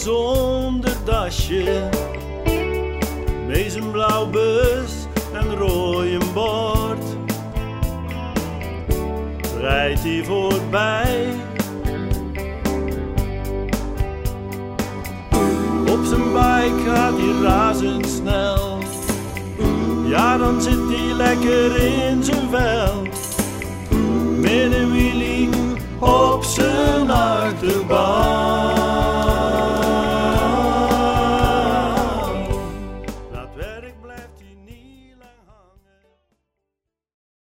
zonder dasje. Met zijn blauw bus en rode bord rijdt hij voorbij. Op zijn bike gaat hij razendsnel. Ja, dan zit hij lekker in zijn vel. Met een